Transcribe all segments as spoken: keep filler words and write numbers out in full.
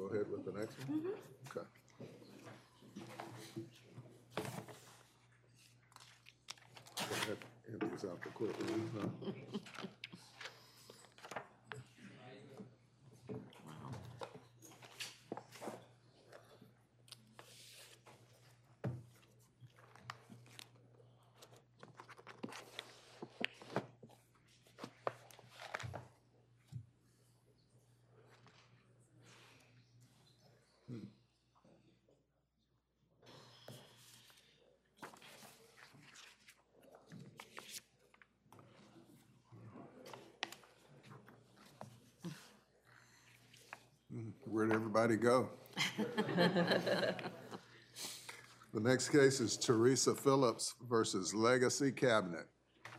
go ahead with the next one? Mm-hmm. Okay. That empties out the courtroom, huh? Where'd everybody go? The next case is Teresa Phillips versus Legacy Cabinet.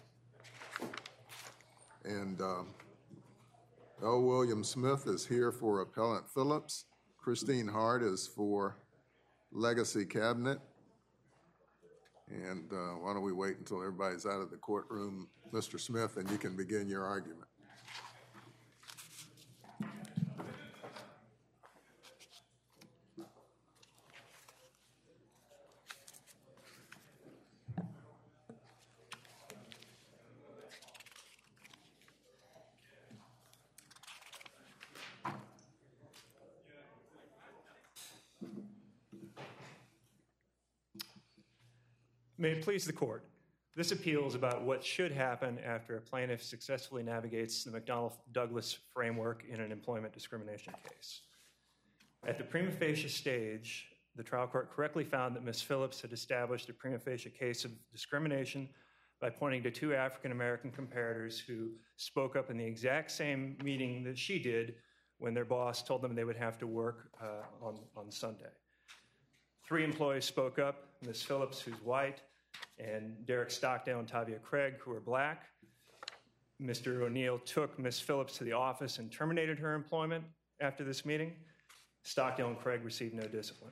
And um, L. William Smith is here for Appellant Phillips. Christine Hart is for Legacy Cabinet. And uh, why don't we wait until everybody's out of the courtroom, Mister Smith, and you can begin your argument. May it please the court. This appeal is about what should happen after a plaintiff successfully navigates the McDonnell-Douglas framework in an employment discrimination case. At the prima facie stage, the trial court correctly found that Miz Phillips had established a prima facie case of discrimination by pointing to two African-American comparators who spoke up in the exact same meeting that she did when their boss told them they would have to work uh, on, on Sunday. Three employees spoke up, Miz Phillips, who's white, and Derek Stockdale and Tavia Craig, who are black. Mister O'Neill took Miz Phillips to the office and terminated her employment after this meeting. Stockdale and Craig received no discipline.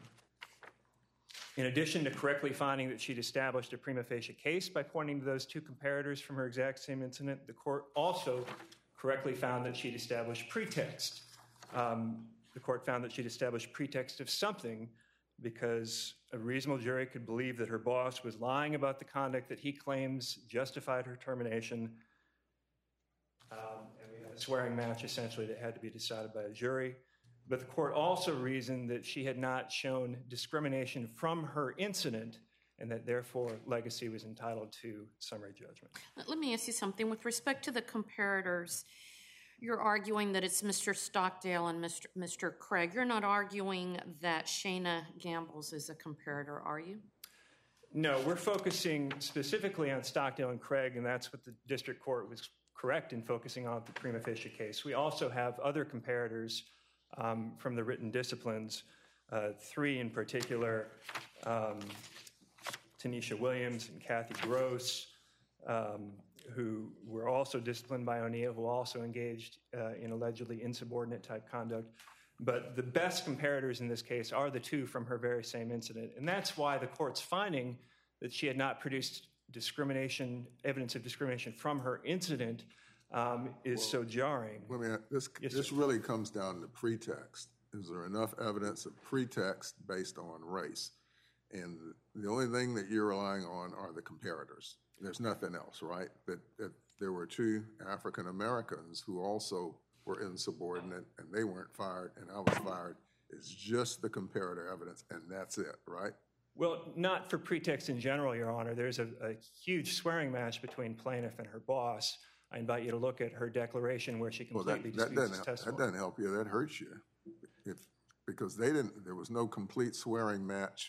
In addition to correctly finding that she'd established a prima facie case by pointing to those two comparators from her exact same incident, the court also correctly found that she'd established pretext. Um, the court found that she'd established pretext of something because a reasonable jury could believe that her boss was lying about the conduct that he claims justified her termination. Um, and we had a swearing match, essentially, that had to be decided by a jury. But the court also reasoned that she had not shown discrimination from her incident and that, therefore, Legacy was entitled to summary judgment. Let me ask you something. With respect to the comparators, you're arguing that it's Mister Stockdale and Mister Mister Craig. You're not arguing that Shayna Gambles is a comparator, are you? No, we're focusing specifically on Stockdale and Craig, and that's what the district court was correct in focusing on the prima facie case. We also have other comparators um, from the written disciplines, uh, three in particular, um, Tanisha Williams and Kathy Gross, um, who were also disciplined by O'Neill, who also engaged uh, in allegedly insubordinate type conduct. But the best comparators in this case are the two from her very same incident. And that's why the court's finding that she had not produced discrimination, evidence of discrimination from her incident um, is well, so jarring. I mean, this, yes, this really comes down to pretext. Is there enough evidence of pretext based on race? And the only thing that you're relying on are the comparators. There's nothing else, right? That, that there were two African Americans who also were insubordinate and they weren't fired and I was fired. It's just the comparator evidence and that's it, right? Well, not for pretext in general, Your Honor. There's a, a huge swearing match between plaintiff and her boss. I invite you to look at her declaration where she completely well, that, disputes that his testimony. That doesn't help you. That hurts you. If, because they didn't, there was no complete swearing match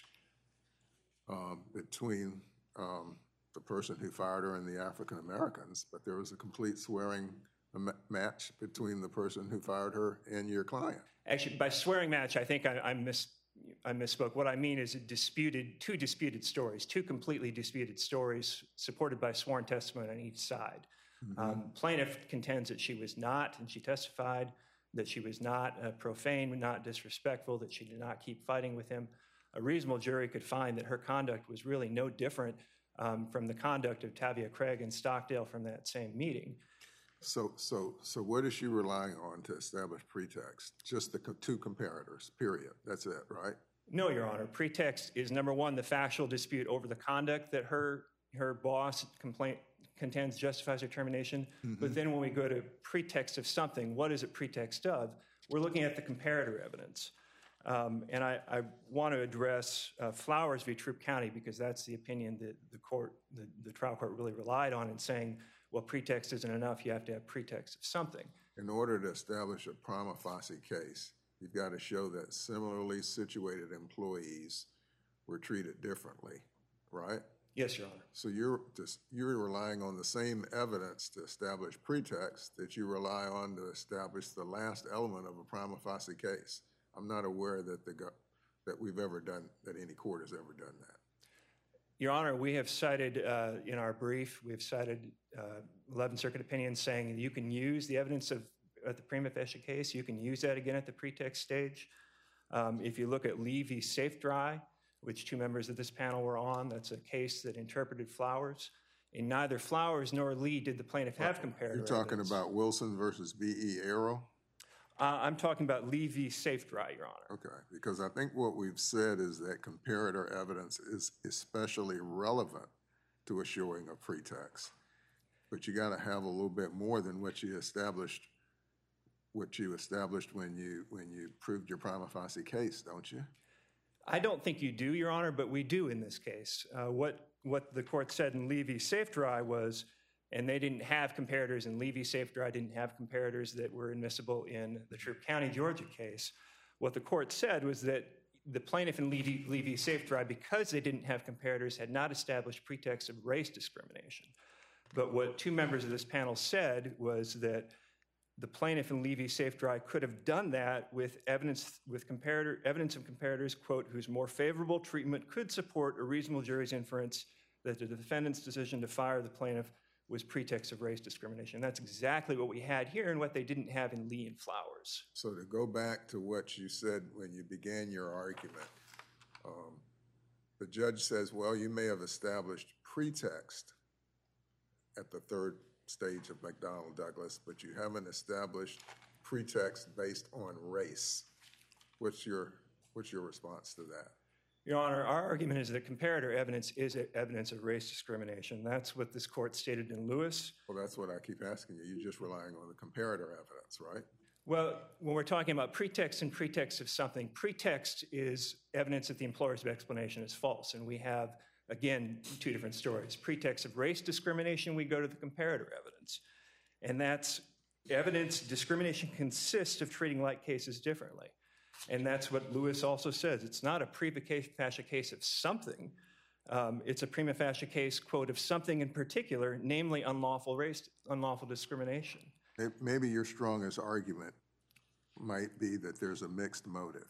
um, between um, the person who fired her and the African Americans, but there was a complete swearing match between the person who fired her and your client. Actually, by swearing match, I think I, I, miss, I misspoke. What I mean is a disputed, two disputed stories, two completely disputed stories supported by sworn testimony on each side. Mm-hmm. Um, plaintiff contends that she was not, and she testified that she was not uh, profane, not disrespectful, that she did not keep fighting with him. A reasonable jury could find that her conduct was really no different um, from the conduct of Tavia Craig and Stockdale from that same meeting. So, so, so what is she relying on to establish pretext? Just the co- two comparators, period. That's it, right? No, Your Honor. Pretext is, number one, the factual dispute over the conduct that her her boss complaint contends justifies her termination. Mm-hmm. But then when we go to pretext of something, what is it pretext of? We're looking at the comparator evidence. Um, and I, I want to address uh, Flowers v. Troup County because that's the opinion that the court, the, the trial court really relied on in saying, well, pretext isn't enough. You have to have pretext of something. In order to establish a prima facie case, you've got to show that similarly situated employees were treated differently, right? Yes, Your Honor. So you're just, you're relying on the same evidence to establish pretext that you rely on to establish the last element of a prima facie case. I'm not aware that the that we've ever done, that any court has ever done that. Your Honor, we have cited uh, in our brief, we have cited uh, eleventh Circuit opinions saying you can use the evidence of at the prima facie case. You can use that again at the pretext stage. Um, if you look at Lee v. Safe Dry, which two members of this panel were on, that's a case that interpreted Flowers. In neither Flowers nor Lee did the plaintiff have comparator You're talking evidence. about Wilson versus B E. Arrow? Uh, I'm talking about Lee v. Safe Dry, Your Honor. Okay, because I think what we've said is that comparator evidence is especially relevant to a showing of pretext. But you got to have a little bit more than what you established, what you established when you when you proved your prima facie case, don't you? I don't think you do, Your Honor, but we do in this case. Uh, what what the court said in Lee v. Safe Dry was, and they didn't have comparators, and Lee v. Safe Dry didn't have comparators that were admissible in the Troup County, Georgia case. What the court said was that the plaintiff in Lee v. Lee v. Safe Dry, because they didn't have comparators, had not established pretext of race discrimination. But what two members of this panel said was that the plaintiff in Lee v. Safe Dry could have done that with evidence with comparator evidence of comparators, quote, whose more favorable treatment could support a reasonable jury's inference that the defendant's decision to fire the plaintiff was pretext of race discrimination. That's exactly what we had here and what they didn't have in Lee and Flowers. So to go back to what you said when you began your argument, um, the judge says, well, you may have established pretext at the third stage of McDonnell Douglas, but you haven't established pretext based on race. What's your what's your response to that? Your Honor, our argument is that comparator evidence is evidence of race discrimination. That's what this court stated in Lewis. Well, that's what I keep asking you. You're just relying on the comparator evidence, right? Well, when we're talking about pretext and pretext of something, pretext is evidence that the employer's explanation is false. And we have, again, two different stories. Pretext of race discrimination, we go to the comparator evidence. And that's evidence discrimination consists of treating like cases differently. And that's what Lewis also says. It's not a prima facie case of something. Um, it's a prima facie case, quote, of something in particular, namely unlawful race, unlawful discrimination. Maybe your strongest argument might be that there's a mixed motive.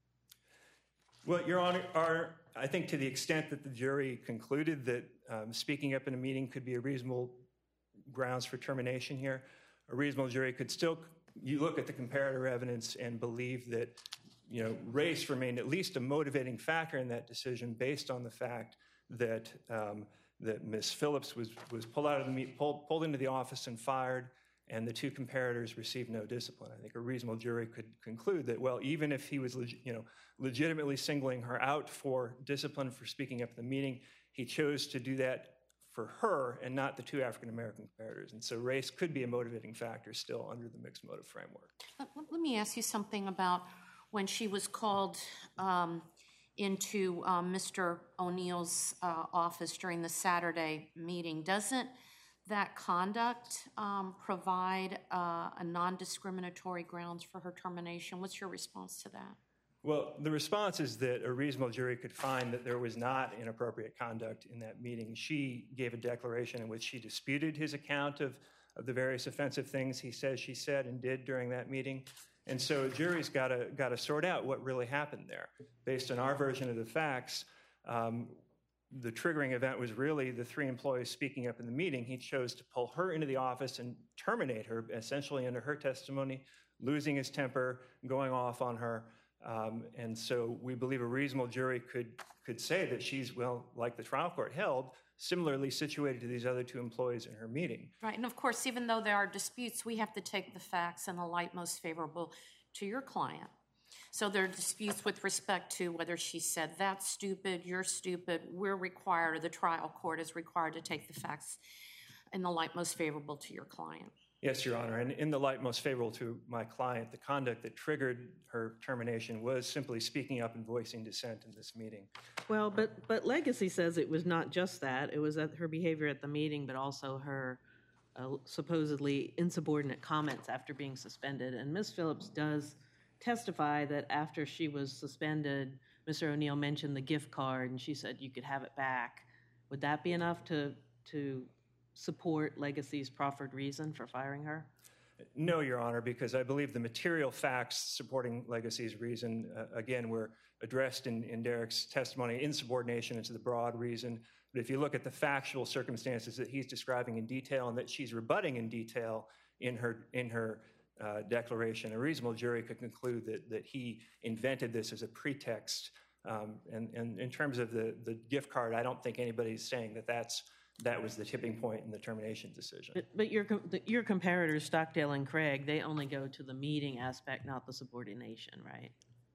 Well, Your Honor, our, I think to the extent that the jury concluded that um, speaking up in a meeting could be a reasonable grounds for termination here, a reasonable jury could still, you look at the comparator evidence and believe that, you know, race remained at least a motivating factor in that decision based on the fact that um, that Miz Phillips was was pulled out of the meet, pulled pulled into the office and fired, and the two comparators received no discipline. I think a reasonable jury could conclude that, well, even if he was, leg- you know, legitimately singling her out for discipline for speaking up at the meeting, he chose to do that for her and not the two African-American comparators. And so race could be a motivating factor still under the mixed motive framework. Let, let me ask you something about when she was called um, into um, Mister O'Neill's uh, office during the Saturday meeting. Doesn't that conduct um, provide uh, a non-discriminatory grounds for her termination? What's your response to that? Well, the response is that a reasonable jury could find that there was not inappropriate conduct in that meeting. She gave a declaration in which she disputed his account of, of the various offensive things he says she said and did during that meeting. And so a jury's got to got to sort out what really happened there. Based on our version of the facts, um, the triggering event was really the three employees speaking up in the meeting. He chose to pull her into the office and terminate her, essentially under her testimony, losing his temper, going off on her. Um, and so we believe a reasonable jury could could say that she's, well, like the trial court held, similarly situated to these other two employees in her meeting. Right, and of course, even though there are disputes, we have to take the facts in the light most favorable to your client. So there are disputes with respect to whether she said, that's stupid, you're stupid. We're required, or the trial court is required to take the facts in the light most favorable to your client. Yes, Your Honor, and in the light most favorable to my client, the conduct that triggered her termination was simply speaking up and voicing dissent in this meeting. Well, but, but Legacy says it was not just that. It was at her behavior at the meeting, but also her uh, supposedly insubordinate comments after being suspended. And Miz Phillips does testify that after she was suspended, Mister O'Neill mentioned the gift card, and she said you could have it back. Would that be enough to to support Legacy's proffered reason for firing her? No, Your Honor, because I believe the material facts supporting Legacy's reason, uh, again, were addressed in, in Derek's testimony. Insubordination is the broad reason. But if you look at the factual circumstances that he's describing in detail and that she's rebutting in detail in her in her uh, declaration, a reasonable jury could conclude that that he invented this as a pretext. Um, and, and in terms of the, the gift card, I don't think anybody's saying that that's that was the tipping point in the termination decision. But, but your your comparators, Stockdale and Craig, they only go to the meeting aspect, not the subordination, right?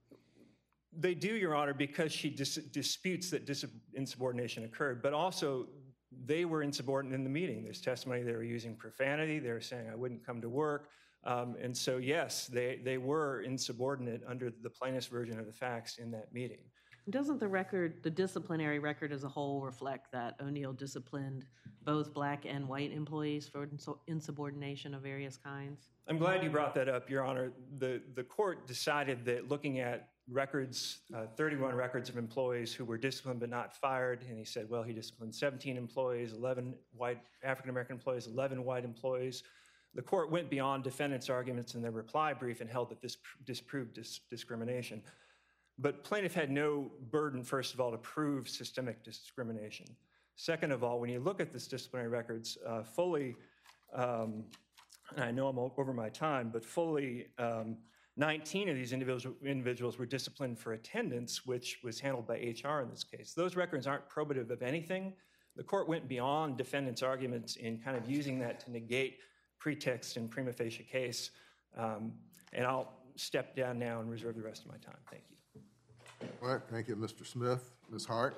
They do, Your Honor, because she dis- disputes that dis- insubordination occurred, but also they were insubordinate in the meeting. There's testimony they were using profanity. They were saying, I wouldn't come to work. Um, and so, yes, they, they were insubordinate under the plaintiff's version of the facts in that meeting. Doesn't the record, the disciplinary record as a whole, reflect that O'Neill disciplined both black and white employees for insubordination of various kinds? I'm glad you brought that up, Your Honor. The, the court decided that looking at records, uh, thirty-one records of employees who were disciplined but not fired, and he said, well, he disciplined seventeen employees, eleven white African-American employees, eleven white employees. The court went beyond defendants' arguments in their reply brief and held that this disproved dis- discrimination. But plaintiff had no burden, first of all, to prove systemic discrimination. Second of all, when you look at this disciplinary records uh, fully, um, and I know I'm over my time, but fully um, nineteen of these individual, individuals were disciplined for attendance, which was handled by H R in this case. Those records aren't probative of anything. The court went beyond defendants' arguments in kind of using that to negate pretext and prima facie case. Um, and I'll step down now and reserve the rest of my time. Thank you. All right, thank you, Mister Smith. Miz Hart?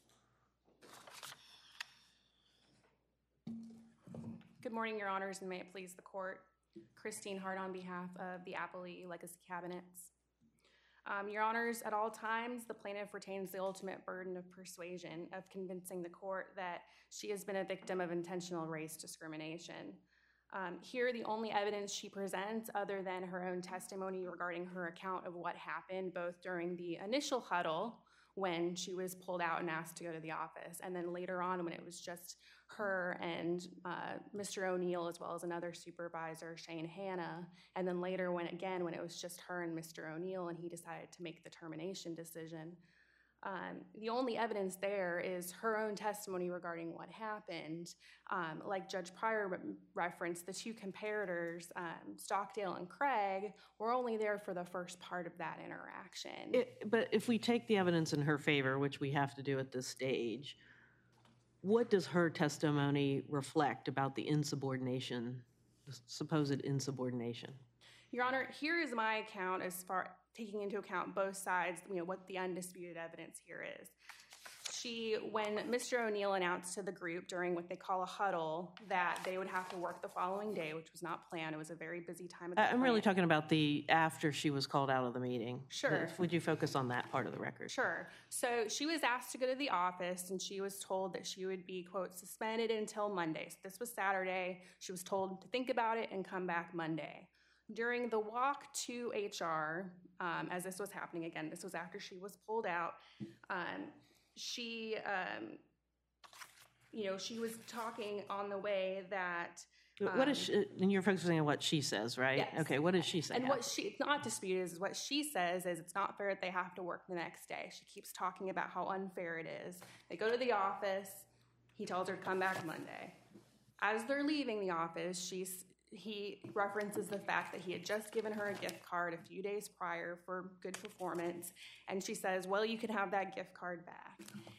Good morning, Your Honors, and may it please the Court. Christine Hart on behalf of the Appellee Legacy Cabinets. Um, Your Honors, at all times, the plaintiff retains the ultimate burden of persuasion of convincing the court that she has been a victim of intentional race discrimination. Um, here, the only evidence she presents other than her own testimony regarding her account of what happened both during the initial huddle when she was pulled out and asked to go to the office, and then later on when it was just her and uh, Mister O'Neill as well as another supervisor, Shane Hanna, and then later when again when it was just her and Mister O'Neill and he decided to make the termination decision. Um, the only evidence there is her own testimony regarding what happened. Um, like Judge Pryor re- referenced, the two comparators, um, Stockdale and Craig, were only there for the first part of that interaction. It, but if we take the evidence in her favor, which we have to do at this stage, what does her testimony reflect about the insubordination, the supposed insubordination? Your Honor, here is my account as far taking into account both sides, you know, what the undisputed evidence here is. She, when Mister O'Neill announced to the group during what they call a huddle that they would have to work the following day, which was not planned, it was a very busy time at the I'm plant. really talking about the after she was called out of the meeting. Sure. Would you focus on that part of the record? Sure. So she was asked to go to the office, and she was told that she would be, quote, suspended until Monday. So this was Saturday. She was told to think about it and come back Monday. During the walk to H R, um, as this was happening, again, this was after she was pulled out, um, she, um, you know, she was talking on the way that... Um, what is she, and you're focusing on what she says, right? Yes. Okay, what does she say? And what she, it's not disputed, is what she says is it's not fair that they have to work the next day. She keeps talking about how unfair it is. They go to the office, he tells her to come back Monday. As they're leaving the office, she's he references the fact that he had just given her a gift card a few days prior for good performance, and she says, well, you can have that gift card back.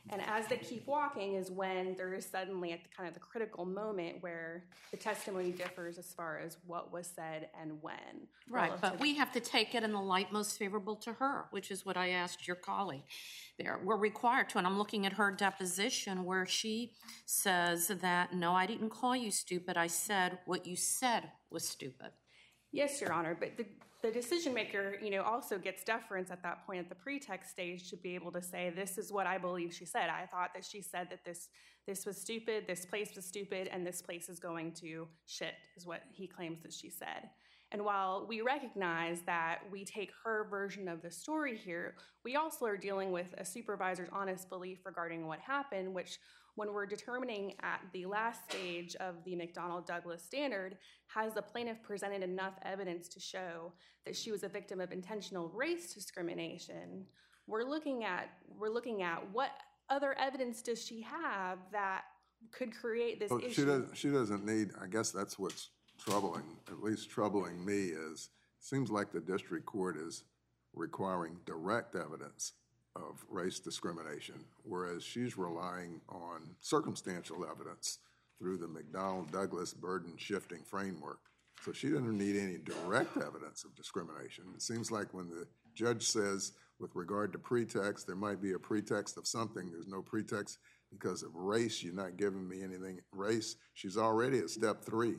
And as they keep walking is when there is suddenly at the kind of the critical moment where the testimony differs as far as what was said and when. Right, relative- but we have to take it in the light most favorable to her, which is what I asked your colleague. There, we're required to, and I'm looking at her deposition where she says that, no, I didn't call you stupid. I said what you said was stupid. Yes, Your Honor, but the, the decision maker, you know, also gets deference at that point at the pretext stage to be able to say, this is what I believe she said. I thought that she said that this this was stupid, this place was stupid, and this place is going to shit, is what he claims that she said. And while we recognize that we take her version of the story here, we also are dealing with a supervisor's honest belief regarding what happened, which when we're determining at the last stage of the McDonnell-Douglas standard, has the plaintiff presented enough evidence to show that she was a victim of intentional race discrimination, we're looking at, we're looking at what other evidence does she have that could create this So issue? she doesn't, she doesn't need, I guess that's what's troubling, at least troubling me, is it seems like the district court is requiring direct evidence of race discrimination, whereas she's relying on circumstantial evidence through the McDonnell-Douglas burden shifting framework. So she doesn't need any direct evidence of discrimination. It seems like when the judge says, with regard to pretext, there might be a pretext of something, there's no pretext because of race, you're not giving me anything race, she's already at step three.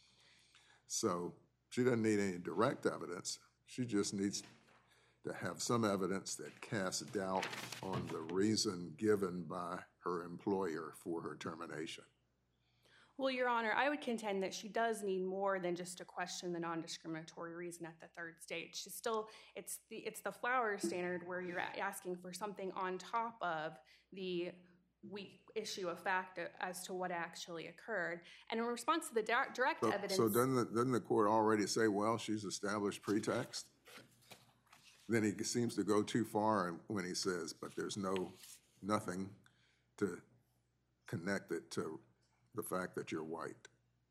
So she doesn't need any direct evidence. She just needs to have some evidence that casts doubt on the reason given by her employer for her termination. Well, Your Honor, I would contend that she does need more than just to question the non-discriminatory reason at the third stage. She's still, it's the it's the Flowers standard where you're asking for something on top of the weak issue of fact as to what actually occurred. And in response to the di- direct So, evidence... so doesn't the, doesn't the court already say, well, she's established pretext? Then he seems to go too far when he says, but there's no, nothing to connect it to the fact that you're white.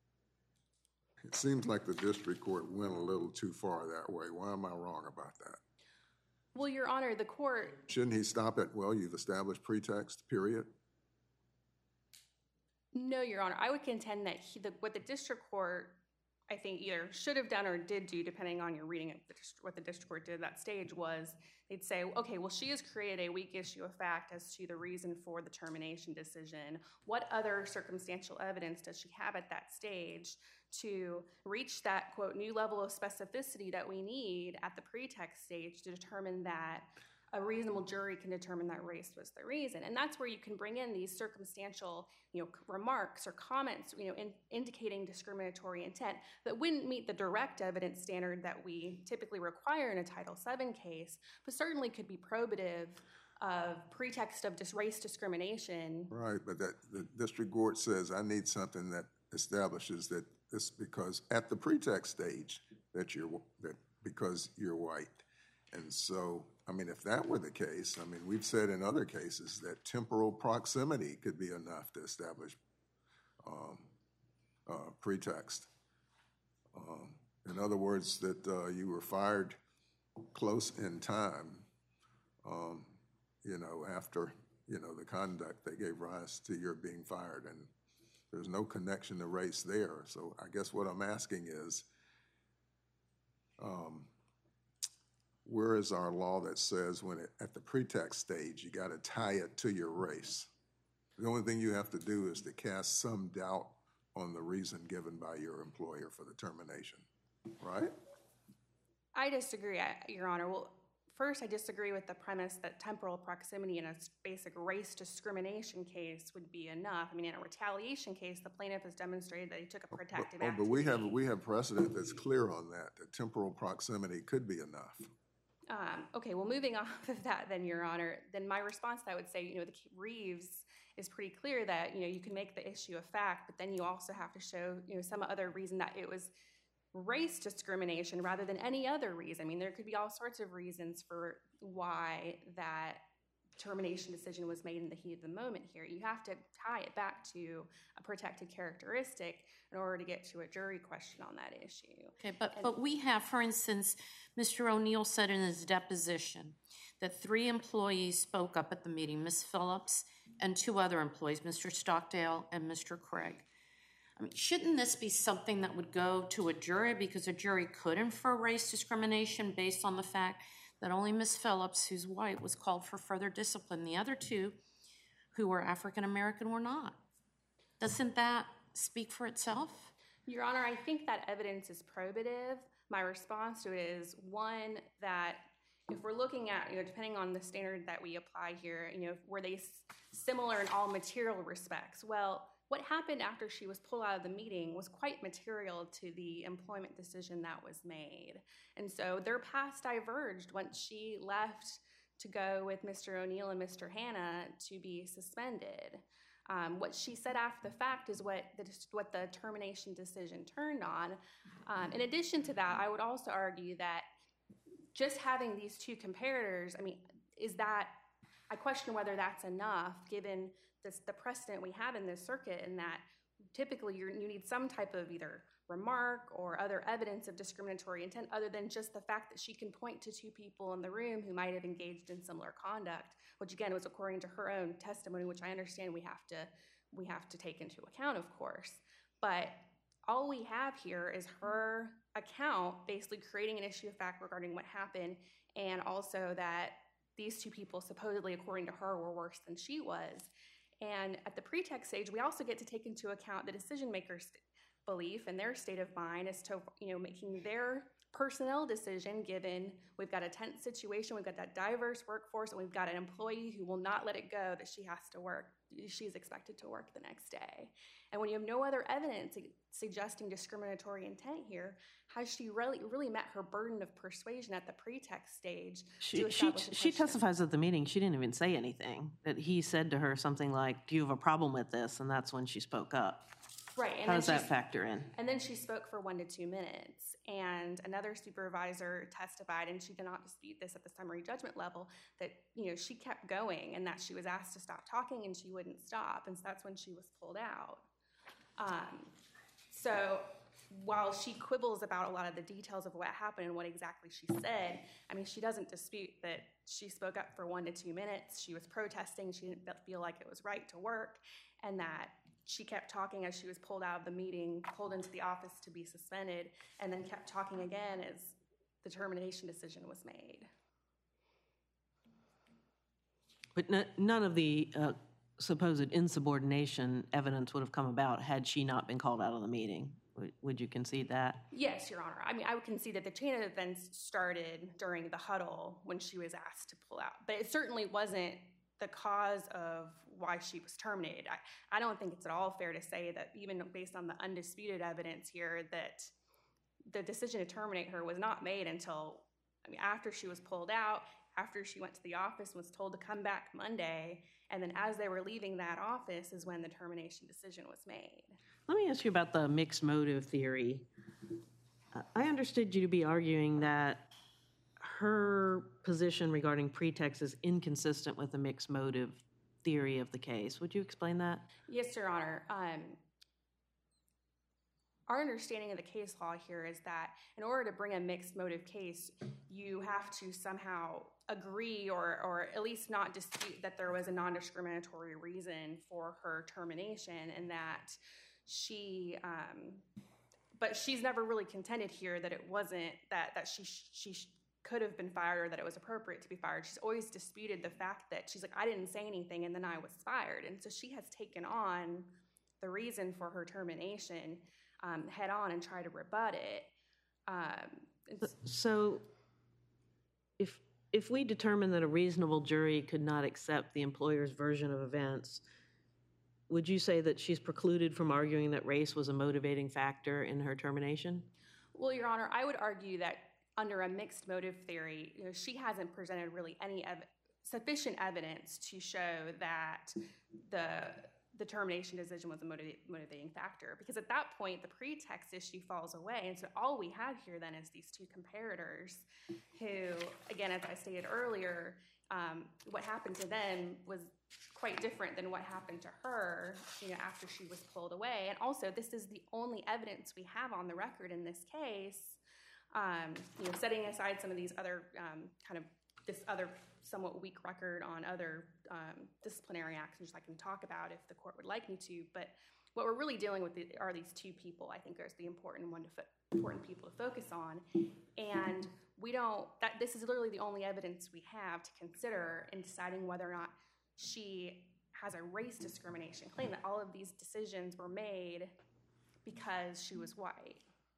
It seems like the district court went a little too far that way. Why am I wrong about that? Well, Your Honor, the court... Shouldn't he stop at, well, you've established pretext, period? No, Your Honor. I would contend that he, the, what the district court, I think, either should have done or did do, depending on your reading of the, what the district court did at that stage, was they'd say, okay, well, she has created a weak issue of fact as to the reason for the termination decision. What other circumstantial evidence does she have at that stage to reach that, quote, new level of specificity that we need at the pretext stage to determine that a reasonable jury can determine that race was the reason? And that's where you can bring in these circumstantial, you know, remarks or comments, you know, in, indicating discriminatory intent that wouldn't meet the direct evidence standard that we typically require in a Title seven case, but certainly could be probative of pretext of dis- race discrimination. Right, but that the district court says, I need something that establishes that this, because at the pretext stage, that you're, that because you're white. And so, I mean, if that were the case, I mean, we've said in other cases that temporal proximity could be enough to establish um, uh, pretext. Um, in other words, that uh, you were fired close in time, um, you know, after, you know, the conduct that gave rise to your being fired. And there's no connection to race there. So I guess what I'm asking is, um, where is our law that says when it, at the pretext stage, you got to tie it to your race? The only thing you have to do is to cast some doubt on the reason given by your employer for the termination, right? I disagree, Your Honor. Well, first, I disagree with the premise that temporal proximity in a basic race discrimination case would be enough. I mean, in a retaliation case, the plaintiff has demonstrated that he took a protective Oh, activity. but we have we have precedent that's clear on that, that temporal proximity could be enough. Um, okay, well, moving off of that then, Your Honor, then my response to that would say, you know, the Reeves is pretty clear that, you know, you can make the issue a fact, but then you also have to show, you know, some other reason that it was race discrimination rather than any other reason. I mean, there could be all sorts of reasons for why that termination decision was made in the heat of the moment here. You have to tie it back to a protected characteristic in order to get to a jury question on that issue. Okay, but, but we have, for instance, Mister O'Neill said in his deposition that three employees spoke up at the meeting, Miz Phillips and two other employees, Mister Stockdale and Mister Craig. I mean, shouldn't this be something that would go to a jury, because a jury could infer race discrimination based on the fact that only Miz Phillips, who's white, was called for further discipline. The other two, who were African American, were not. Doesn't that speak for itself? Your Honor, I think that evidence is probative. My response to it is, one, that if we're looking at, you know, depending on the standard that we apply here, you know, were they s- similar in all material respects? Well, what happened after she was pulled out of the meeting was quite material to the employment decision that was made. And so their paths diverged once she left to go with Mister O'Neill and Mister Hanna to be suspended. Um, what she said after the fact is what the, what the termination decision turned on. Um, in addition to that, I would also argue that just having these two comparators, I mean, is that, I question whether that's enough given this, the precedent we have in this circuit, in that typically you're, you need some type of either remark or other evidence of discriminatory intent other than just the fact that she can point to two people in the room who might have engaged in similar conduct, which again was according to her own testimony, which I understand we have to we have to take into account, of course. But all we have here is her account basically creating an issue of fact regarding what happened, and also that these two people supposedly, according to her, were worse than she was. And at the pretext stage, we also get to take into account the decision maker's belief and their state of mind as to, you know, making their personnel decision, given we've got a tense situation, we've got that diverse workforce, and we've got an employee who will not let it go that she has to work, she's expected to work the next day. And when you have no other evidence suggesting discriminatory intent here, has she really really met her burden of persuasion at the pretext stage? She, to she, establish a she question? testifies at the meeting. She didn't even say anything. That he said to her something like, do you have a problem with this? And that's when she spoke up. Right. And How then does that she's- factor in? And then she spoke for one to two minutes. And another supervisor testified, and she did not dispute this at the summary judgment level, that, you know, she kept going and that she was asked to stop talking and she wouldn't stop. And so that's when she was pulled out. Um, so while she quibbles about a lot of the details of what happened and what exactly she said, I mean, she doesn't dispute that she spoke up for one to two minutes. She was protesting. She didn't feel like it was right to work, and that she kept talking as she was pulled out of the meeting, pulled into the office to be suspended, and then kept talking again as the termination decision was made. But n- none of the uh, supposed insubordination evidence would have come about had she not been called out of the meeting. Would, would you concede that? Yes, Your Honor. I mean, I would concede that the chain of events started during the huddle when she was asked to pull out, but it certainly wasn't the cause of why she was terminated. I, I don't think it's at all fair to say that, even based on the undisputed evidence here, that the decision to terminate her was not made until, I mean, after she was pulled out, after she went to the office and was told to come back Monday, and then as they were leaving that office is when the termination decision was made. Let me ask you about the mixed motive theory. Uh, I understood you to be arguing that her position regarding pretext is inconsistent with the mixed motive theory of the case. Would you explain that? Yes, Your Honor. Um, our understanding of the case law here is that in order to bring a mixed motive case, you have to somehow agree or, or at least not dispute that there was a non-discriminatory reason for her termination, and that she, um, but she's never really contended here that it wasn't, that, that she, she could have been fired or that it was appropriate to be fired. She's always disputed the fact that she's like, I didn't say anything and then I was fired. And so she has taken on the reason for her termination um, head on and tried to rebut it. Um, so if if we determine that a reasonable jury could not accept the employer's version of events, would you say that she's precluded from arguing that race was a motivating factor in her termination? Well, Your Honor, I would argue that under a mixed motive theory, you know, she hasn't presented really any ev- sufficient evidence to show that the the termination decision was a motiva- motivating factor, because at that point the pretext issue falls away, and so all we have here then is these two comparators who, again, as I stated earlier, um, what happened to them was quite different than what happened to her, you know, after she was pulled away. And also, this is the only evidence we have on the record in this case, um, you know, setting aside some of these other um, kind of this other somewhat weak record on other um, disciplinary actions I can talk about if the court would like me to. But what we're really dealing with are these two people, I think, is the important one to fo- important people to focus on. And we don't, that this is literally the only evidence we have to consider in deciding whether or not she has a race discrimination claim, that all of these decisions were made because she was white.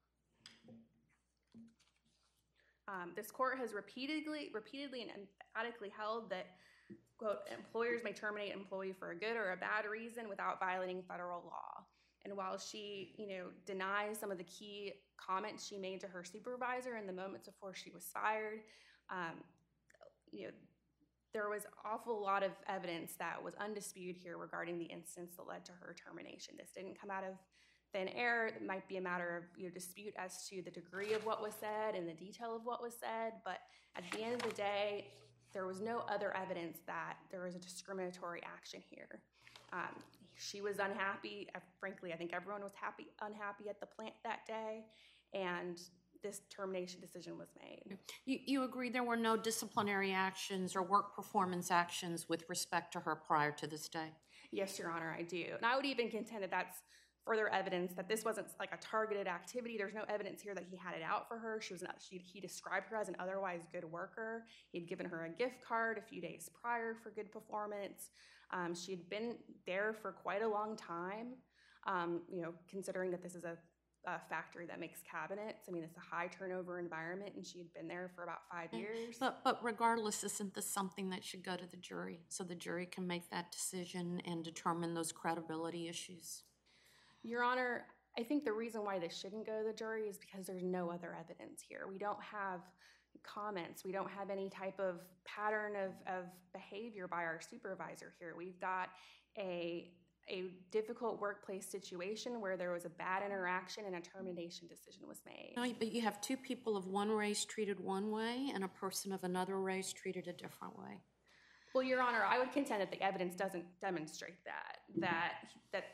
Um, this court has repeatedly, repeatedly and emphatically held that, quote, employers may terminate an employee for a good or a bad reason without violating federal law. And while she, you know, denies some of the key comments she made to her supervisor in the moments before she was fired, um, you know, there was an awful lot of evidence that was undisputed here regarding the incidents that led to her termination. This didn't come out of thin air. It might be a matter of, you know, dispute as to the degree of what was said and the detail of what was said, but at the end of the day, there was no other evidence that there was a discriminatory action here. Um, she was unhappy. Uh, frankly, I think everyone was happy, unhappy at the plant that day, and this termination decision was made. You, you agree there were no disciplinary actions or work performance actions with respect to her prior to this day? Yes, Your Honor, I do. And I would even contend that that's further evidence that this wasn't like a targeted activity. There's no evidence here that he had it out for her. She was not, she, he described her as an otherwise good worker. He'd given her a gift card a few days prior for good performance. Um, she had been there for quite a long time, um, you know, considering that this is a, a factory that makes cabinets. I mean, it's a high turnover environment, and she had been there for about five years. But, but regardless, isn't this something that should go to the jury so the jury can make that decision and determine those credibility issues? Your Honor, I think the reason why this shouldn't go to the jury is because there's no other evidence here. We don't have comments. We don't have any type of pattern of, of behavior by our supervisor here. We've got a, a difficult workplace situation where there was a bad interaction and a termination decision was made. No, but you have two people of one race treated one way and a person of another race treated a different way. Well, Your Honor, I would contend that the evidence doesn't demonstrate that, that, that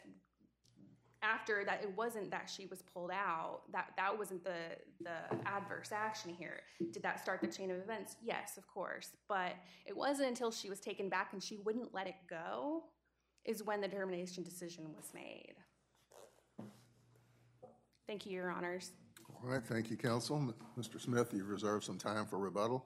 after that, it wasn't that she was pulled out, that that wasn't the, the adverse action here. Did that start the chain of events? Yes, of course. But it wasn't until she was taken back and she wouldn't let it go is when the termination decision was made. Thank you, Your Honors. All right, thank you, counsel. Mister Smith, you've reserved some time for rebuttal.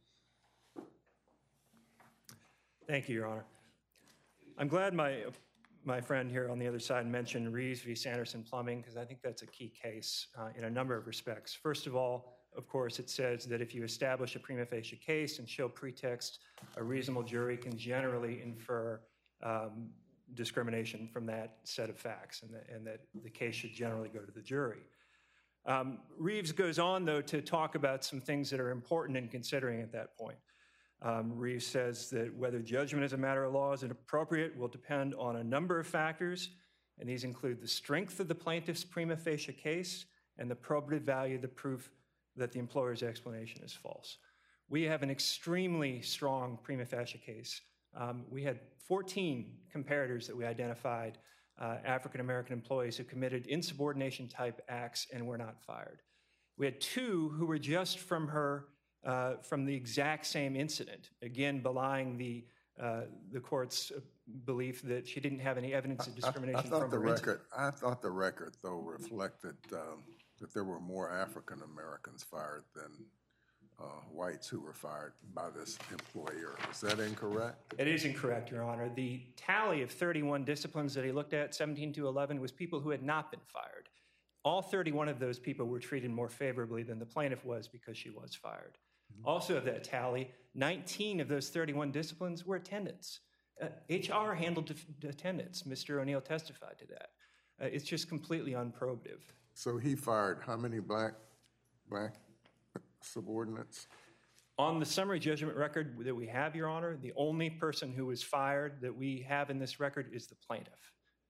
Thank you, Your Honor. I'm glad my my friend here on the other side mentioned Reeves v. Sanderson Plumbing, because I think that's a key case uh, in a number of respects. First of all, of course, it says that if you establish a prima facie case and show pretext, a reasonable jury can generally infer um, discrimination from that set of facts, and, the, and that the case should generally go to the jury. Um, Reeves goes on, though, to talk about some things that are important in considering at that point. Um, Reeves says that whether judgment as a matter of law is appropriate will depend on a number of factors, and these include the strength of the plaintiff's prima facie case and the probative value of the proof that the employer's explanation is false. We have an extremely strong prima facie case. Um, we had fourteen comparators that we identified, uh, African-American employees who committed insubordination-type acts and were not fired. We had two who were just from her Uh, from the exact same incident, again belying the uh, the court's belief that she didn't have any evidence of discrimination. I, I thought from the her record. incident. I thought the record though reflected um, that there were more African Americans fired than uh, whites who were fired by this employer. Is that incorrect? It is incorrect, Your Honor. The tally of thirty-one disciplines that he looked at, seventeen to eleven, was people who had not been fired. All thirty-one of those people were treated more favorably than the plaintiff was because she was fired. Also of that tally, nineteen of those thirty-one disciplines were attendance. Uh, H R handled attendance. Mister O'Neill testified to that. Uh, it's just completely unprobative. So he fired how many black black subordinates? On the summary judgment record that we have, Your Honor, the only person who was fired that we have in this record is the plaintiff.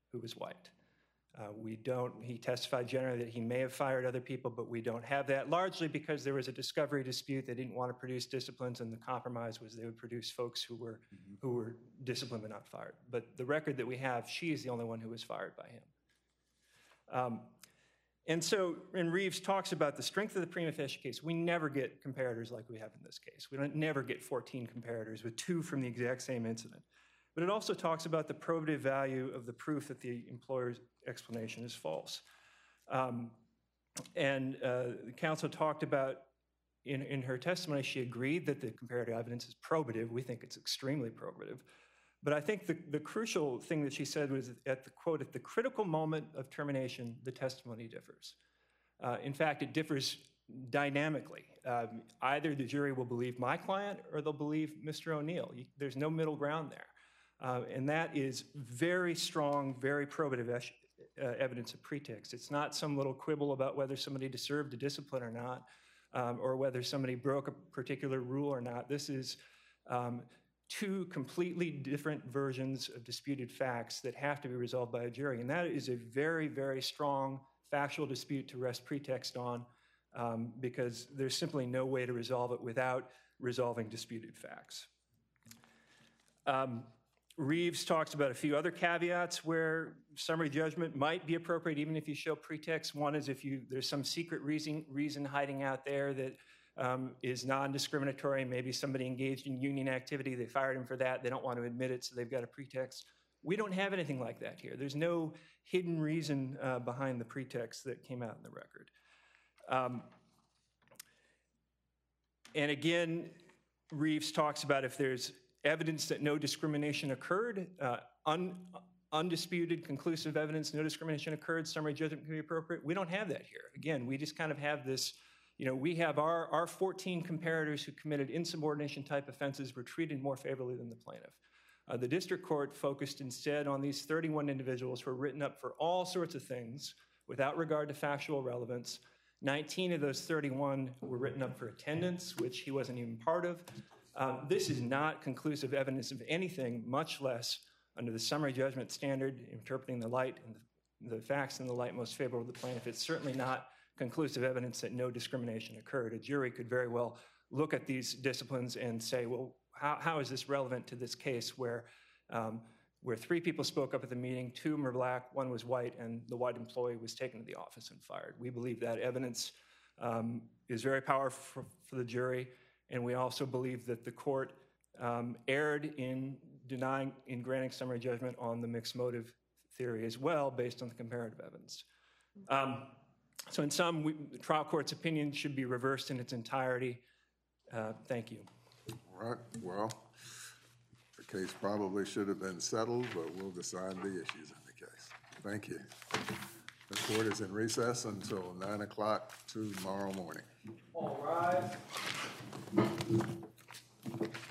who was white. Uh, we don't, he testified generally that he may have fired other people, but we don't have that, largely because there was a discovery dispute. They didn't want to produce disciplines, and the compromise was they would produce folks who were, mm-hmm. who were disciplined but not fired. But the record that we have, she is the only one who was fired by him. Um, and so, and Reeves talks about the strength of the prima facie case. We never get comparators like we have in this case. We don't never get fourteen comparators with two from the exact same incident. But it also talks about the probative value of the proof that the employer's explanation is false. Um, and uh, the counsel talked about, in, in her testimony, she agreed that the comparative evidence is probative. We think it's extremely probative. But I think the, the crucial thing that she said was at the quote, at the critical moment of termination, the testimony differs. Uh, in fact, it differs dynamically. Um, either the jury will believe my client or they'll believe Mister O'Neill. You, there's no middle ground there. Uh, and that is very strong, very probative uh, evidence of pretext. It's not some little quibble about whether somebody deserved a discipline or not, um, or whether somebody broke a particular rule or not. This is um, two completely different versions of disputed facts that have to be resolved by a jury. And that is a very, very strong factual dispute to rest pretext on, um, because there's simply no way to resolve it without resolving disputed facts. Um, Reeves talks about a few other caveats where summary judgment might be appropriate even if you show pretext. One is if you there's some secret reason, reason hiding out there that um, is non-discriminatory. Maybe somebody engaged in union activity, they fired him for that, they don't want to admit it, so they've got a pretext. We don't have anything like that here. There's no hidden reason uh, behind the pretext that came out in the record. Um, and again, Reeves talks about if there's evidence that no discrimination occurred, uh, un, undisputed, conclusive evidence, no discrimination occurred, summary judgment can be appropriate. We don't have that here. Again, we just kind of have this, you know, we have our, our fourteen comparators who committed insubordination type offenses were treated more favorably than the plaintiff. Uh, the district court focused instead on these thirty-one individuals who were written up for all sorts of things without regard to factual relevance. nineteen of those thirty-one were written up for attendance, which he wasn't even part of. Um, this is not conclusive evidence of anything, much less under the summary judgment standard, interpreting the light and the, the facts in the light most favorable to the plaintiff. It's certainly not conclusive evidence that no discrimination occurred. A jury could very well look at these disciplines and say, well, how, how is this relevant to this case where, um, where three people spoke up at the meeting, two were black, one was white, and the white employee was taken to the office and fired. We believe that evidence um, is very powerful for, for the jury. And we also believe that the court um, erred in denying, in granting summary judgment on the mixed motive theory as well, based on the comparative evidence. Um, so in sum, we, the trial court's opinion should be reversed in its entirety. Uh, thank you. All right, well, the case probably should have been settled, but we'll decide the issues in the case. Thank you. The court is in recess until nine o'clock tomorrow morning. All rise.